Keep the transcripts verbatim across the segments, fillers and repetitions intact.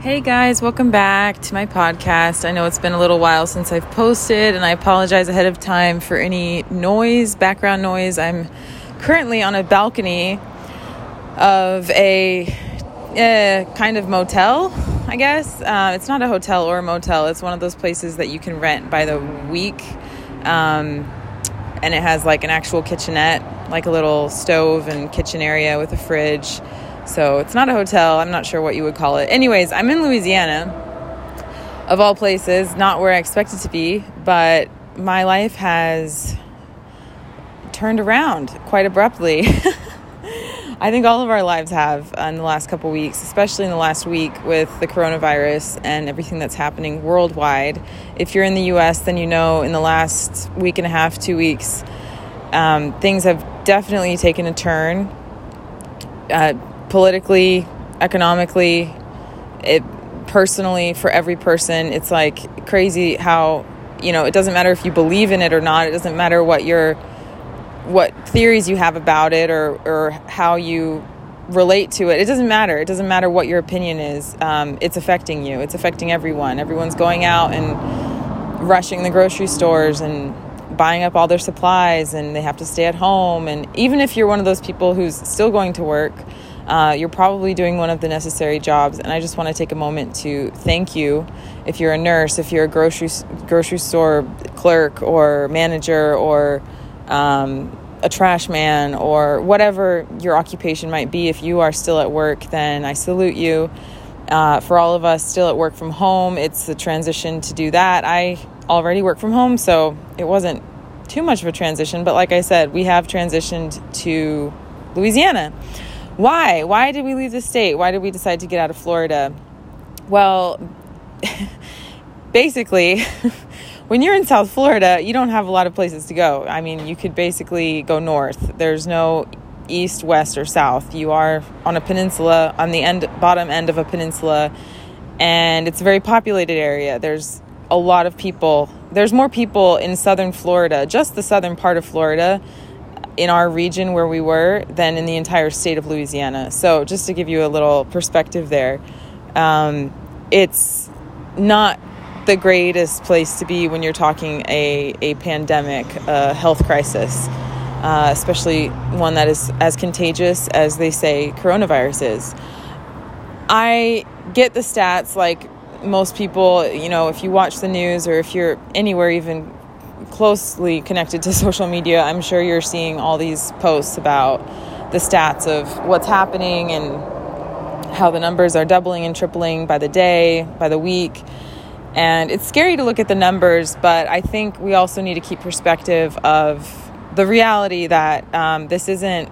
Hey guys, welcome back to my podcast. I know it's been a little while since I've posted, and I apologize ahead of time for any noise, background noise. I'm currently on a balcony of a uh, kind of motel, I guess. Uh, it's not a hotel or a motel. It's one of those places that you can rent by the week. Um, and it has like an actual kitchenette, like a little stove and kitchen area with a fridge. So it's not a hotel. I'm not sure what you would call it. Anyways, I'm in Louisiana, of all places, not where I expected to be, but my life has turned around quite abruptly. I think all of our lives have in the last couple weeks, especially in the last week with the coronavirus and everything that's happening worldwide. If you're in the U S, then you know in the last week and a half, two weeks, um, things have definitely taken a turn. Uh, politically, economically, it personally, for every person, it's like crazy how, you know, it doesn't matter if you believe in it or not. It doesn't matter what your, what theories you have about it or, or how you relate to it. It doesn't matter. It doesn't matter what your opinion is. Um, it's affecting you. It's affecting everyone. Everyone's going out and rushing the grocery stores and buying up all their supplies, and they have to stay at home. And even if you're one of those people who's still going to work, Uh, you're probably doing one of the necessary jobs, and I just want to take a moment to thank you. If you're a nurse, if you're a grocery grocery store clerk or manager or um, a trash man or whatever your occupation might be, if you are still at work, then I salute you. Uh, for all of us still at work from home, it's the transition to do that. I already work from home, so it wasn't too much of a transition, but like I said, we have transitioned to Louisiana. Why? Why did we leave the state? Why did we decide to get out of Florida? Well, basically, when you're in South Florida, you don't have a lot of places to go. I mean, you could basically go north. There's no east, west, or south. You are on a peninsula, on the end, bottom end of a peninsula, and it's a very populated area. There's a lot of people. There's more people in southern Florida, just the southern part of Florida, in our region where we were, than in the entire state of Louisiana. So just to give you a little perspective there, um, it's not the greatest place to be when you're talking a, a pandemic, a health crisis, uh, especially one that is as contagious as they say coronavirus is. I get the stats like most people, you know, if you watch the news or if you're anywhere even closely connected to social media, I'm sure you're seeing all these posts about the stats of what's happening and how the numbers are doubling and tripling by the day, by the week. And it's scary to look at the numbers, but I think we also need to keep perspective of the reality that um, this isn't...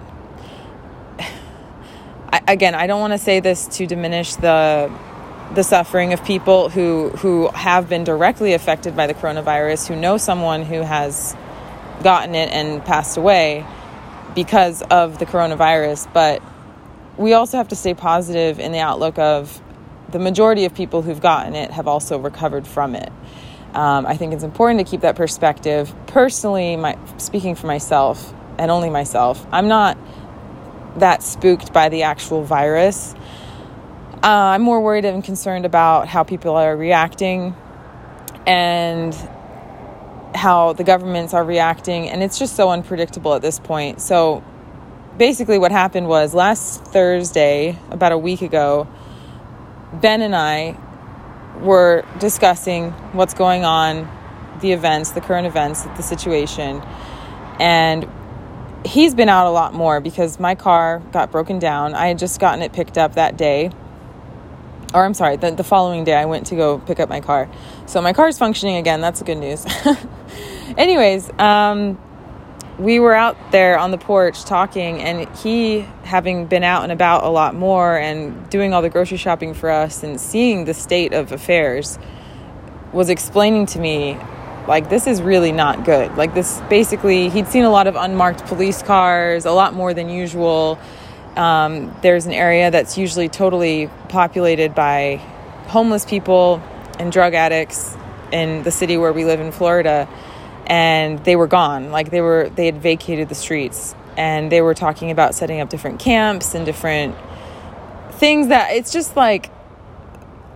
I, again, I don't want to say this to diminish the... the suffering of people who, who have been directly affected by the coronavirus, who know someone who has gotten it and passed away because of the coronavirus. But we also have to stay positive in the outlook of the majority of people who've gotten it have also recovered from it. Um, I think it's important to keep that perspective. Personally, my, speaking for myself and only myself, I'm not that spooked by the actual virus. Uh, I'm more worried and concerned about how people are reacting and how the governments are reacting. And it's just so unpredictable at this point. So basically what happened was last Thursday, about a week ago, Ben and I were discussing what's going on, the events, the current events, the situation. And he's been out a lot more because my car got broken down. I had just gotten it picked up that day. Or I'm sorry, the, the following day I went to go pick up my car. So my car is functioning again. That's the good news. Anyways, um, we were out there on the porch talking, and he, having been out and about a lot more and doing all the grocery shopping for us and seeing the state of affairs, was explaining to me, like, this is really not good. Like, this, basically, he'd seen a lot of unmarked police cars, a lot more than usual. Um, there's an area that's usually totally populated by homeless people and drug addicts in the city where we live in Florida, and they were gone. Like they were, they had vacated the streets, and they were talking about setting up different camps and different things that it's just like,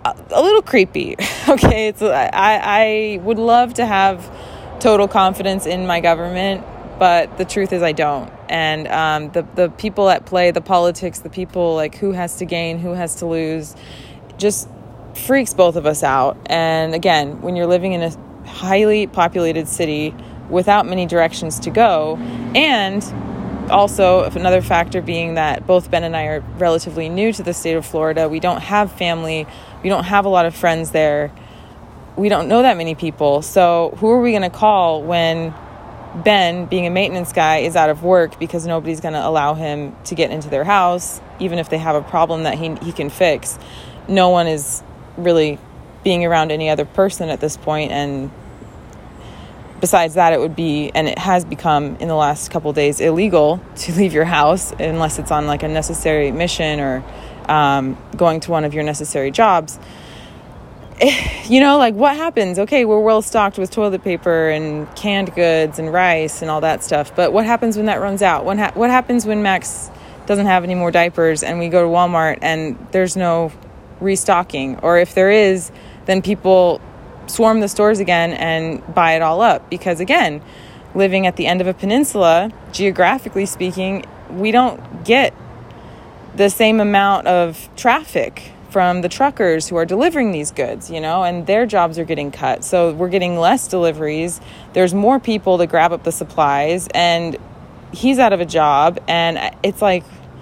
a little creepy. Okay, it's I, I would love to have total confidence in my government, but the truth is I don't. And um, the the people at play, the politics, the people like who has to gain, who has to lose, just freaks both of us out. And again, when you're living in a highly populated city without many directions to go, and also another factor being that both Ben and I are relatively new to the state of Florida. We don't have family. We don't have a lot of friends there. We don't know that many people. So who are we going to call when Ben, being a maintenance guy, is out of work because nobody's going to allow him to get into their house, even if they have a problem that he he can fix? No one is really being around any other person at this point, and besides that, it would be, and it has become in the last couple of days, illegal to leave your house unless it's on like a necessary mission or um, going to one of your necessary jobs. You know, like what happens? Okay, we're well stocked with toilet paper and canned goods and rice and all that stuff. But what happens when that runs out? What, ha- what happens when Max doesn't have any more diapers and we go to Walmart and there's no restocking? Or if there is, then people swarm the stores again and buy it all up, because again, living at the end of a peninsula, geographically speaking, we don't get the same amount of traffic from the truckers who are delivering these goods, you know, and their jobs are getting cut. So we're getting less deliveries. There's more people to grab up the supplies, and he's out of a job. And it's like,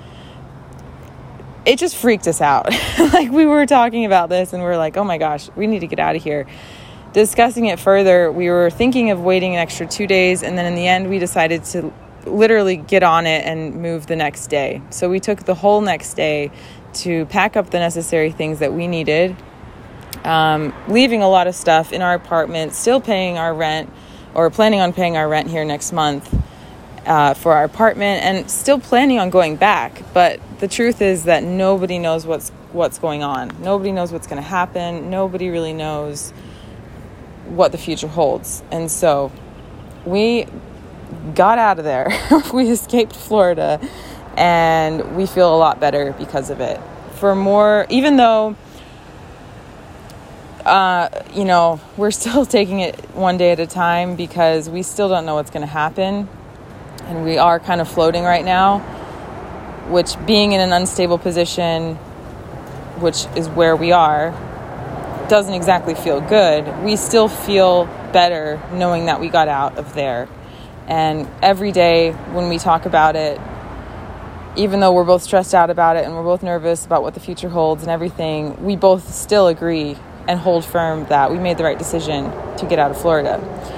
it just freaked us out. Like we were talking about this and we we're like, oh my gosh, we need to get out of here. Discussing it further, we were thinking of waiting an extra two days. And then in the end, we decided to literally get on it and move the next day. So we took the whole next day to pack up the necessary things that we needed, um, leaving a lot of stuff in our apartment, still paying our rent, or planning on paying our rent here next month. Uh, for our apartment, and still planning on going back. But the truth is that nobody knows what's what's going on. Nobody knows what's going to happen. Nobody really knows what the future holds. And so we got out of there. We escaped Florida, and we feel a lot better because of it. For more, even though uh, you know, we're still taking it one day at a time, because we still don't know what's going to happen. And we are kind of floating right now, which, being in an unstable position, which is where we are, doesn't exactly feel good. We still feel better knowing that we got out of there. And every day when we talk about it, even though we're both stressed out about it and we're both nervous about what the future holds and everything, we both still agree and hold firm that we made the right decision to get out of Florida.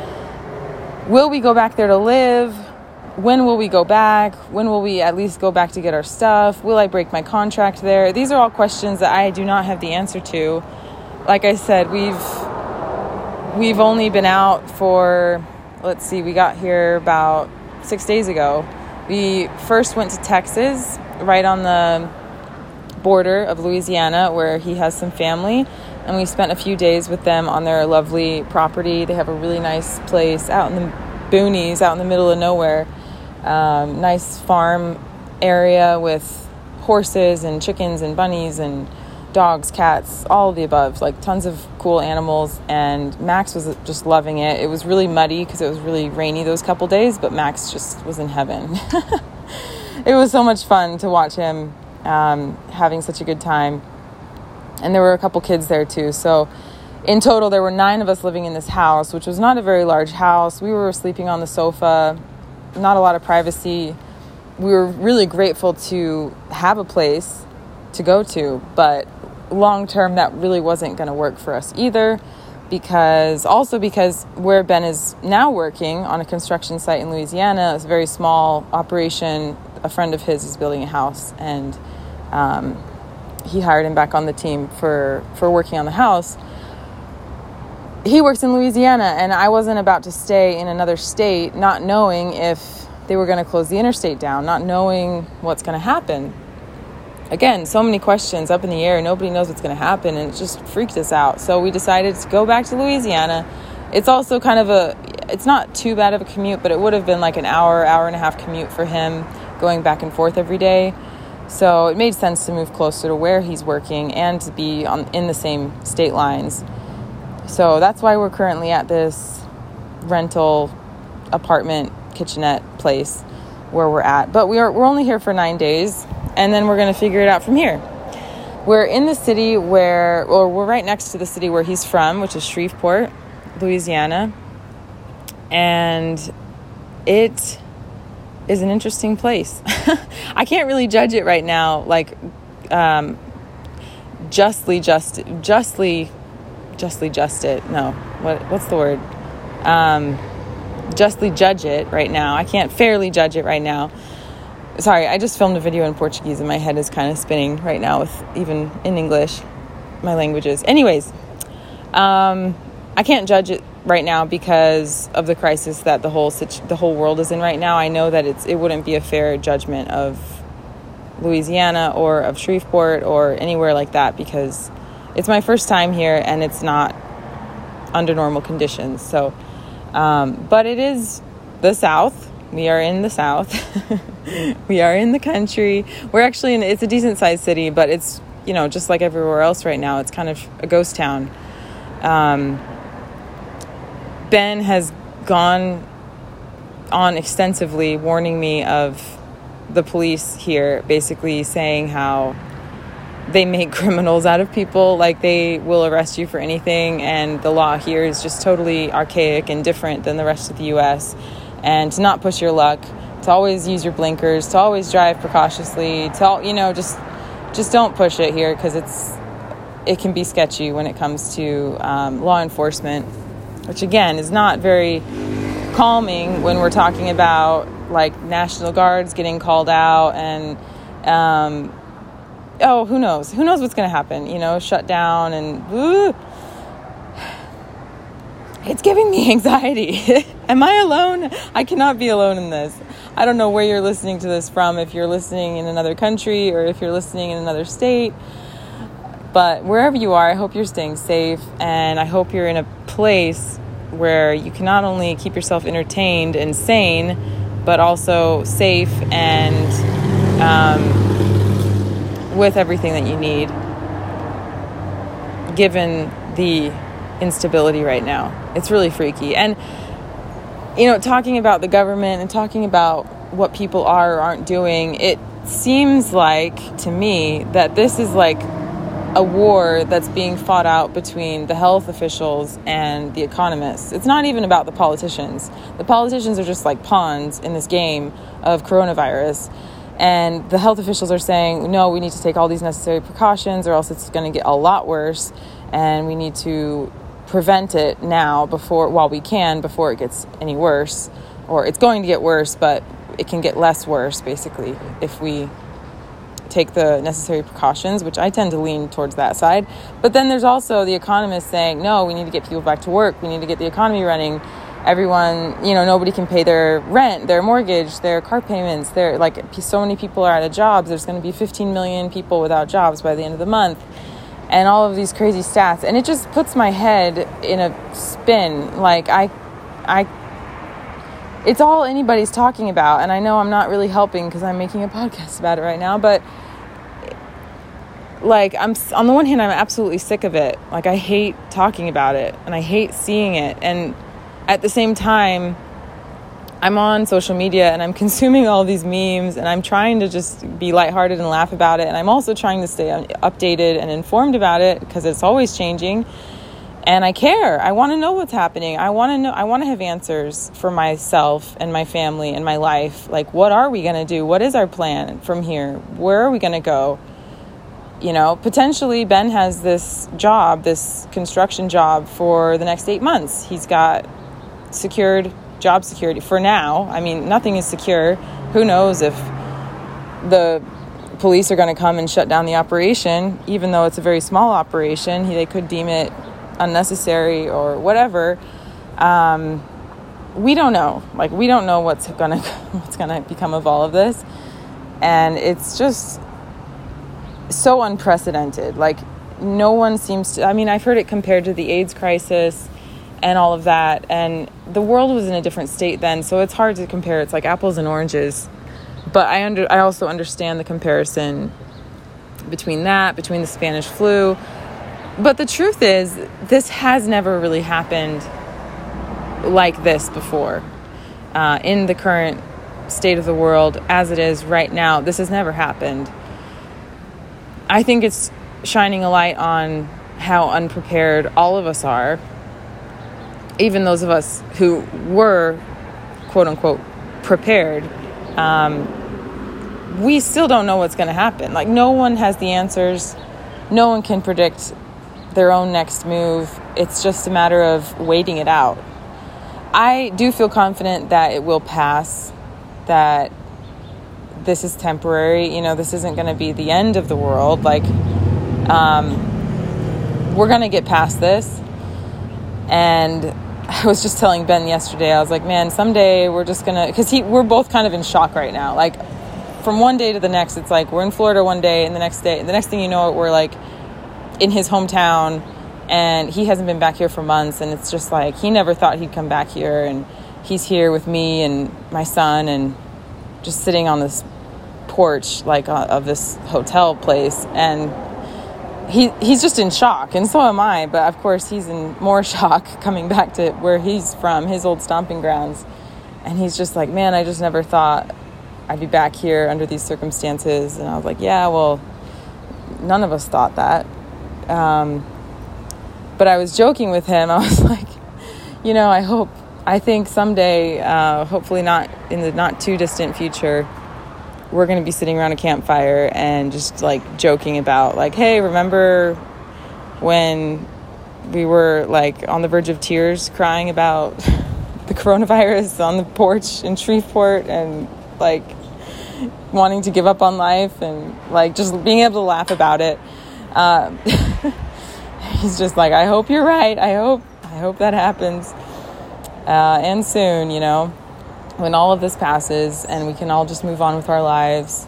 Will we go back there to live? When will we go back? When will we at least go back to get our stuff? Will I break my contract there? These are all questions that I do not have the answer to. Like I said, we've we've only been out for, let's see, we got here about six days ago. We first went to Texas, right on the border of Louisiana, where he has some family, and we spent a few days with them on their lovely property. They have a really nice place out in the boonies, out in the middle of nowhere. Um, nice farm area with horses and chickens and bunnies and dogs, cats, all of the above, like tons of cool animals. And Max was just loving it. It was really muddy because it was really rainy those couple days, but Max just was in heaven. It was so much fun to watch him um, having such a good time. And there were a couple kids there too. So in total, there were nine of us living in this house, which was not a very large house. We were sleeping on the sofa, not a lot of privacy. We were really grateful to have a place to go to, but long term, that really wasn't going to work for us either, because also because where Ben is now working on a construction site in Louisiana, it's a very small operation. A friend of his is building a house, and um, he hired him back on the team for, for working on the house. He works in Louisiana, and I wasn't about to stay in another state, not knowing if they were going to close the interstate down, not knowing what's going to happen. Again, so many questions up in the air. Nobody knows what's going to happen, and it just freaked us out. So we decided to go back to Louisiana. It's also kind of a, it's not too bad of a commute, but it would have been like an hour, hour and a half commute for him going back and forth every day. So it made sense to move closer to where he's working and to be on in the same state lines. So that's why we're currently at this rental apartment kitchenette place where we're at. But we are, we're only here for nine days, and then we're going to figure it out from here. We're in the city where, or we're right next to the city where he's from, which is Shreveport, Louisiana. And it is an interesting place. I can't really judge it right now, like, um, justly, just, justly, justly just it. No, what, what's the word? Um, justly judge it right now. I can't fairly judge it right now. Sorry, I just filmed a video in Portuguese and my head is kind of spinning right now with even in English, my languages. Anyways, um, I can't judge it right now because of the crisis that the whole situ- the whole world is in right now. I know that it's it wouldn't be a fair judgment of Louisiana or of Shreveport or anywhere like that because it's my first time here and it's not under normal conditions. So, um, but it is the South. We are in the South. We are in the country. We're actually in, it's a decent sized city, but it's, you know, just like everywhere else right now, it's kind of a ghost town. Um, Ben has gone on extensively warning me of the police here, basically saying how they make criminals out of people, like they will arrest you for anything, and the law here is just totally archaic and different than the rest of the U S, and to not push your luck, to always use your blinkers, to always drive precautiously, to, you know, just just don't push it here because it's it can be sketchy when it comes to um, law enforcement, which again is not very calming when we're talking about like National Guards getting called out and um, oh, who knows? Who knows what's going to happen? You know, shut down and woo. It's giving me anxiety. Am I alone? I cannot be alone in this. I don't know where you're listening to this from, if you're listening in another country or if you're listening in another state. But wherever you are, I hope you're staying safe. And I hope you're in a place where you can not only keep yourself entertained and sane, but also safe and um, with everything that you need, given the instability right now. It's really freaky. And, you know, talking about the government and talking about what people are or aren't doing, it seems like to me that this is like a war that's being fought out between the health officials and the economists. It's not even about the politicians. The politicians are just like pawns in this game of coronavirus. And the health officials are saying, no, we need to take all these necessary precautions or else it's going to get a lot worse. And we need to prevent it now before, while we can, before it gets any worse. Or it's going to get worse, but it can get less worse, basically, if we take the necessary precautions, which I tend to lean towards that side. But then there's also the economists saying, no, we need to get people back to work. We need to get the economy running. Everyone, you know, nobody can pay their rent, their mortgage, their car payments. They're like, so many people are out of jobs. There's going to be fifteen million people without jobs by the end of the month. And all of these crazy stats. And it just puts my head in a spin. Like, I, I, it's all anybody's talking about. And I know I'm not really helping because I'm making a podcast about it right now. But, like, I'm on the one hand, I'm absolutely sick of it. Like, I hate talking about it. And I hate seeing it. And at the same time, I'm on social media and I'm consuming all these memes and I'm trying to just be lighthearted and laugh about it. And I'm also trying to stay updated and informed about it because it's always changing. And I care. I want to know what's happening. I want to know, I want to have answers for myself and my family and my life. Like, what are we going to do? What is our plan from here? Where are we going to go? You know, potentially Ben has this job, this construction job for the next eight months. He's got secured job security for now. I mean, nothing is secure. Who knows if the police are going to come and shut down the operation, even though it's a very small operation. They could deem it unnecessary or whatever. Um, we don't know. Like, we don't know what's gonna what's gonna become of all of this, and it's just so unprecedented. Like, no one seems to. I mean, I've heard it compared to the AIDS crisis and all of that, and the world was in a different state then, so it's hard to compare. It's like apples and oranges. but I under I also understand the comparison between that, between the Spanish flu. But the truth is, this has never really happened like this before. Uh, in the current state of the world, as it is right now, this has never happened. I think it's shining a light on how unprepared all of us are. Even those of us who were, quote unquote, prepared, um, we still don't know what's going to happen. Like, no one has the answers. No one can predict their own next move. It's just a matter of waiting it out. I do feel confident that it will pass, that this is temporary. You know, this isn't going to be the end of the world. Like, um, we're going to get past this. And I was just telling Ben yesterday, I was like, man, someday we're just going to, because he, we're both kind of in shock right now. Like, from one day to the next, it's like we're in Florida one day, and the next day, the next thing you know, we're like in his hometown, and he hasn't been back here for months. And it's just like, he never thought he'd come back here, and he's here with me and my son, and just sitting on this porch, like, uh, of this hotel place. And he he's just in shock, and so am I. But of course, he's in more shock coming back to where he's from, his old stomping grounds. And he's just like, man, I just never thought I'd be back here under these circumstances. And I was like, yeah, well, none of us thought that. Um, but I was joking with him. I was like, you know, I hope, I think someday, uh, hopefully not in the not too distant future, we're going to be sitting around a campfire and just like joking about like, hey, remember when we were like on the verge of tears crying about the coronavirus on the porch in Shreveport, and like wanting to give up on life, and like just being able to laugh about it. Um, he's just like, I hope you're right. I hope, I hope that happens. Uh, and soon, you know, when all of this passes and we can all just move on with our lives.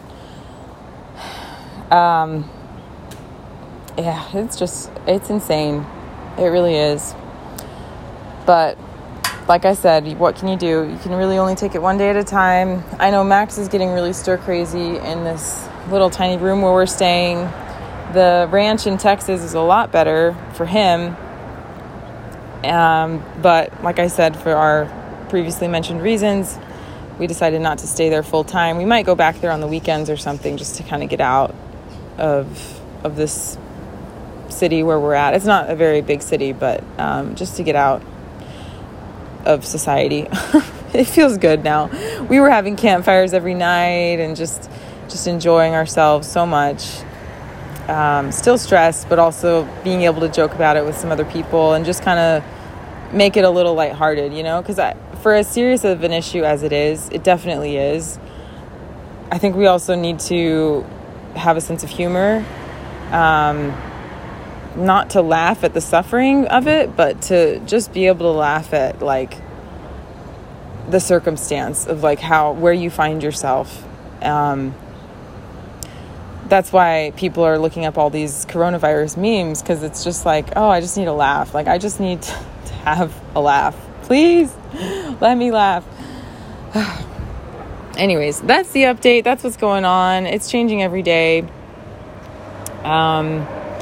Um, yeah, it's just, it's insane. It really is. But like I said, what can you do? You can really only take it one day at a time. I know Max is getting really stir crazy in this little tiny room where we're staying. The ranch in Texas is a lot better for him. Um, but like I said, for our previously mentioned reasons, we decided not to stay there full time. We might go back there on the weekends or something, just to kind of get out of of this city where we're at. It's not a very big city, but um, just to get out of society. It feels good now. We were having campfires every night and just just enjoying ourselves so much. Um, still stressed, but also being able to joke about it with some other people and just kind of make it a little lighthearted, you know, because for as serious of an issue as it is, it definitely is. I think we also need to have a sense of humor, um, not to laugh at the suffering of it, but to just be able to laugh at like the circumstance of like how, where you find yourself. Um, That's why people are looking up all these coronavirus memes, because it's just like, oh, I just need a laugh. Like, I just need to have a laugh. Please, let me laugh. Anyways, that's the update. That's what's going on. It's changing every day. Um,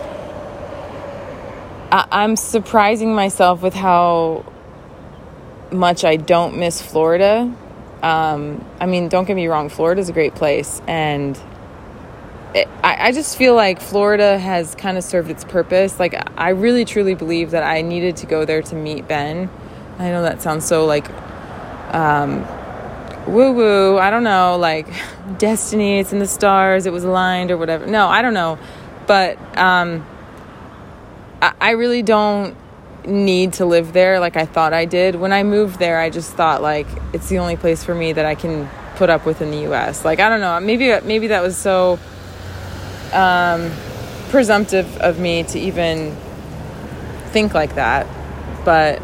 I- I'm surprising myself with how much I don't miss Florida. Um, I mean, don't get me wrong. Florida's a great place, and I, I just feel like Florida has kind of served its purpose. Like, I really, truly believe that I needed to go there to meet Ben. I know that sounds so, like, um, woo-woo. I don't know, like, destiny, it's in the stars, it was aligned or whatever. No, I don't know. But um, I, I really don't need to live there like I thought I did. When I moved there, I just thought, like, it's the only place for me that I can put up with in the U S. Like, I don't know. Maybe, maybe that was so... Um, presumptive of me to even think like that, but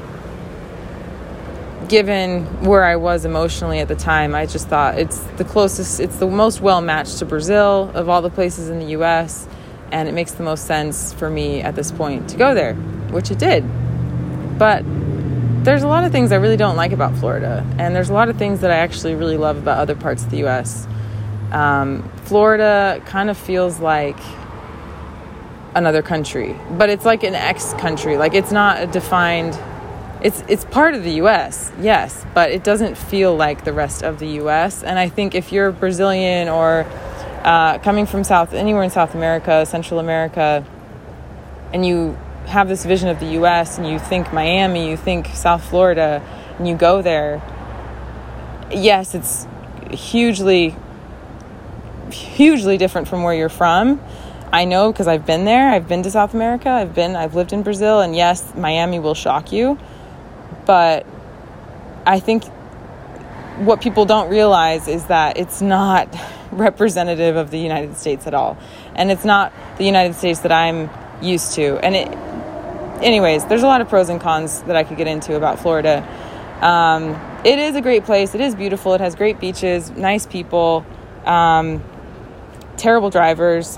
given where I was emotionally at the time, I just thought it's the closest, it's the most well matched to Brazil of all the places in the U S, and it makes the most sense for me at this point to go there, which it did. But there's a lot of things I really don't like about Florida, and there's a lot of things that I actually really love about other parts of the U S. Um, Florida kind of feels like another country, but it's like an ex-country. Like, it's not a defined, it's it's part of the U S, yes, but it doesn't feel like the rest of the U S. And I think if you're Brazilian or uh, coming from South, anywhere in South America, Central America, and you have this vision of the U S and you think Miami, you think South Florida, and you go there, yes, it's hugely, hugely different from where you're from. I know, because I've been there. I've been to South America. I've been, I've lived in Brazil, and yes, Miami will shock you. But I think what people don't realize is that it's not representative of the United States at all. And it's not the United States that I'm used to. And it, anyways, there's a lot of pros and cons that I could get into about Florida. Um, it is a great place. It is beautiful. It has great beaches, nice people, um, terrible drivers.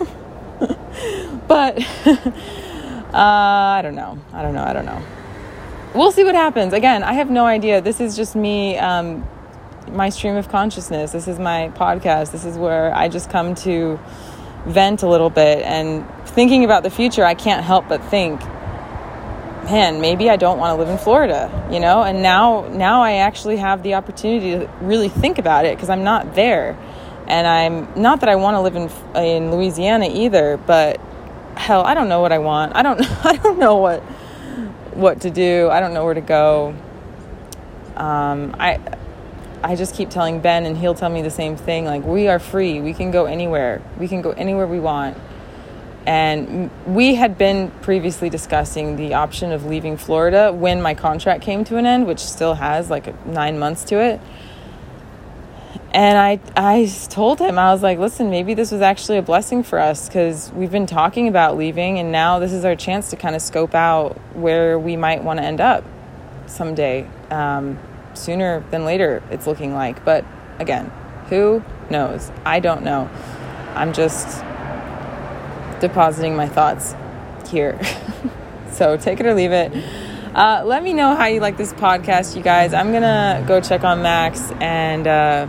But uh, I don't know. I don't know. I don't know. We'll see what happens. Again, I have no idea. This is just me, um, my stream of consciousness. This is my podcast. This is where I just come to vent a little bit. And thinking about the future, I can't help but think, man, maybe I don't want to live in Florida, you know? And now, now I actually have the opportunity to really think about it, because I'm not there. And I'm not that I want to live in in Louisiana either, but hell, I don't know what I want. I don't I don't know what what to do. I don't know where to go. Um, I I just keep telling Ben, and he'll tell me the same thing. Like, we are free. We can go anywhere. We can go anywhere we want. And we had been previously discussing the option of leaving Florida when my contract came to an end, which still has like nine months to it. And I I told him, I was like, listen, maybe this was actually a blessing for us, because we've been talking about leaving, and now this is our chance to kind of scope out where we might want to end up someday, um, sooner than later, it's looking like. But again, who knows? I don't know. I'm just depositing my thoughts here. So take it or leave it. Uh, let me know how you like this podcast, you guys. I'm going to go check on Max, and uh,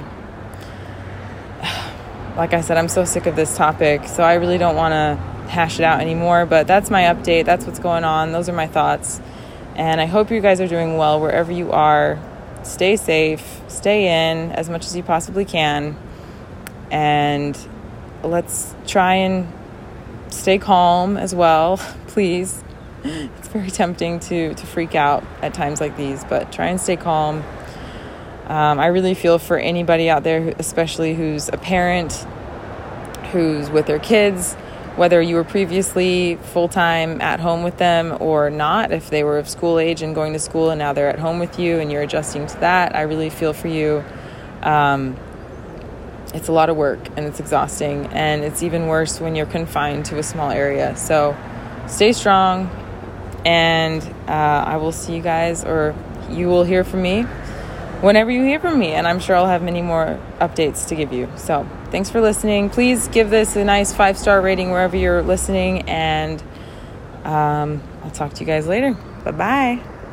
like I said, I'm so sick of this topic, so I really don't want to hash it out anymore. But that's my update. That's what's going on. Those are my thoughts. And I hope you guys are doing well wherever you are. Stay safe. Stay in as much as you possibly can. And let's try and stay calm as well, please. It's very tempting to, to freak out at times like these, but try and stay calm. Um, I really feel for anybody out there, especially who's a parent, who's with their kids, whether you were previously full-time at home with them or not, if they were of school age and going to school and now they're at home with you and you're adjusting to that. I really feel for you. Um, it's a lot of work, and it's exhausting, and it's even worse when you're confined to a small area. So stay strong, and uh, I will see you guys, or you will hear from me whenever you hear from me, and I'm sure I'll have many more updates to give you. So thanks for listening. Please give this a nice five-star rating wherever you're listening, and um, I'll talk to you guys later. Bye-bye.